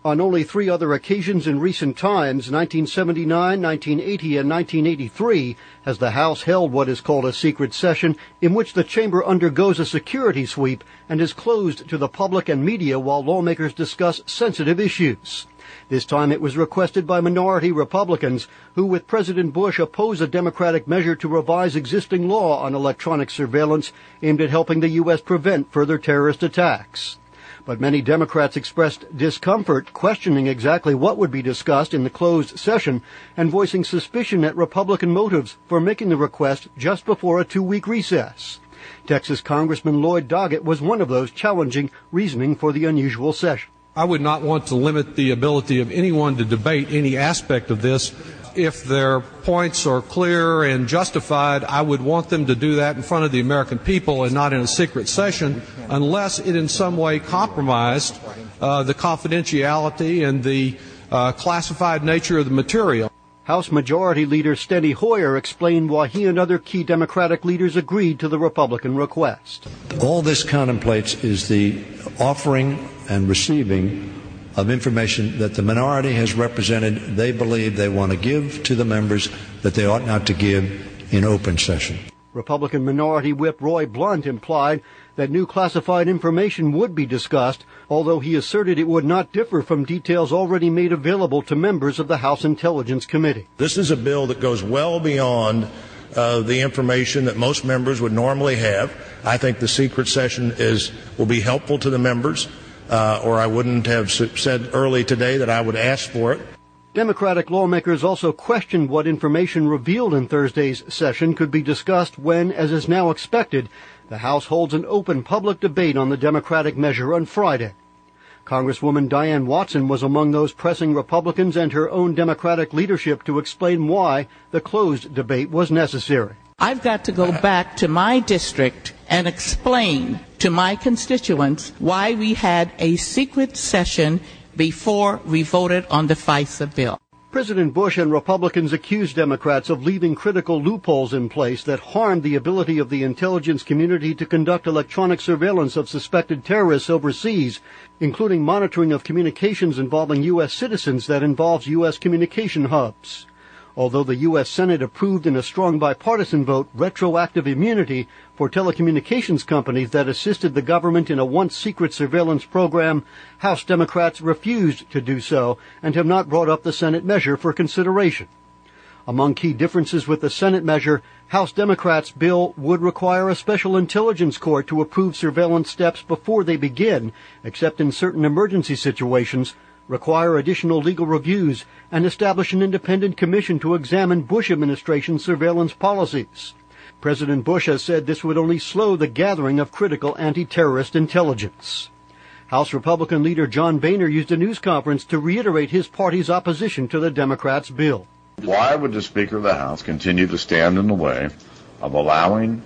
On only 3 other occasions in recent times, 1979, 1980, and 1983, has the House held what is called a secret session in which the chamber undergoes a security sweep and is closed to the public and media while lawmakers discuss sensitive issues. This time it was requested by minority Republicans who, with President Bush, oppose a Democratic measure to revise existing law on electronic surveillance aimed at helping the U.S. prevent further terrorist attacks. But many Democrats expressed discomfort, questioning exactly what would be discussed in the closed session and voicing suspicion at Republican motives for making the request just before a 2-week recess. Texas Congressman Lloyd Doggett was one of those challenging reasoning for the unusual session. I would not want to limit the ability of anyone to debate any aspect of this. If their points are clear and justified, I would want them to do that in front of the American people and not in a secret session, unless it in some way compromised the confidentiality and the classified nature of the material. House Majority Leader Steny Hoyer explained why he and other key Democratic leaders agreed to the Republican request. All this contemplates is the offering and receiving of information that the minority has represented they believe they want to give to the members that they ought not to give in open session. Republican Minority Whip Roy Blunt implied that new classified information would be discussed, although he asserted it would not differ from details already made available to members of the House Intelligence Committee. This is a bill that goes well beyond the information that most members would normally have. I think the secret session will be helpful to the members. Or I wouldn't have said early today that I would ask for it. Democratic lawmakers also questioned what information revealed in Thursday's session could be discussed when, as is now expected, the House holds an open public debate on the Democratic measure on Friday. Congresswoman Diane Watson was among those pressing Republicans and her own Democratic leadership to explain why the closed debate was necessary. I've got to go back to my district and explain to my constituents why we had a secret session before we voted on the FISA bill. President Bush and Republicans accused Democrats of leaving critical loopholes in place that harmed the ability of the intelligence community to conduct electronic surveillance of suspected terrorists overseas, including monitoring of communications involving U.S. citizens that involves U.S. communication hubs. Although the U.S. Senate approved in a strong bipartisan vote retroactive immunity for telecommunications companies that assisted the government in a once-secret surveillance program, House Democrats refused to do so and have not brought up the Senate measure for consideration. Among key differences with the Senate measure, House Democrats' bill would require a special intelligence court to approve surveillance steps before they begin, except in certain emergency situations, require additional legal reviews, and establish an independent commission to examine Bush administration surveillance policies. President Bush has said this would only slow the gathering of critical anti-terrorist intelligence. House Republican leader John Boehner used a news conference to reiterate his party's opposition to the Democrats' bill. Why would the Speaker of the House continue to stand in the way of allowing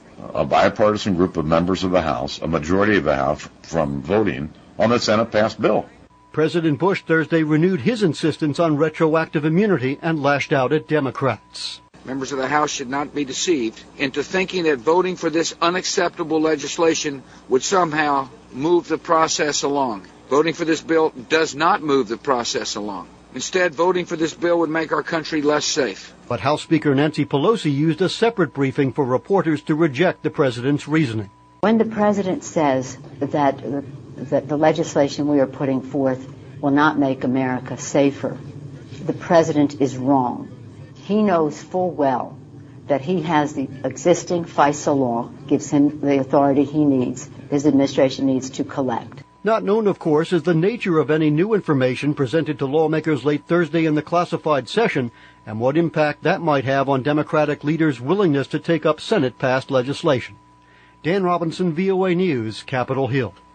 a bipartisan group of members of the House, a majority of the House, from voting on the Senate-passed bill? President Bush Thursday renewed his insistence on retroactive immunity and lashed out at Democrats. Members of the House should not be deceived into thinking that voting for this unacceptable legislation would somehow move the process along. Voting for this bill does not move the process along. Instead, voting for this bill would make our country less safe. But House Speaker Nancy Pelosi used a separate briefing for reporters to reject the president's reasoning. When the president says that the legislation we are putting forth will not make America safer, the president is wrong. He knows full well that he has the existing FISA law, gives him the authority he needs, his administration needs to collect. Not known, of course, is the nature of any new information presented to lawmakers late Thursday in the classified session and what impact that might have on Democratic leaders' willingness to take up Senate-passed legislation. Dan Robinson, VOA News, Capitol Hill.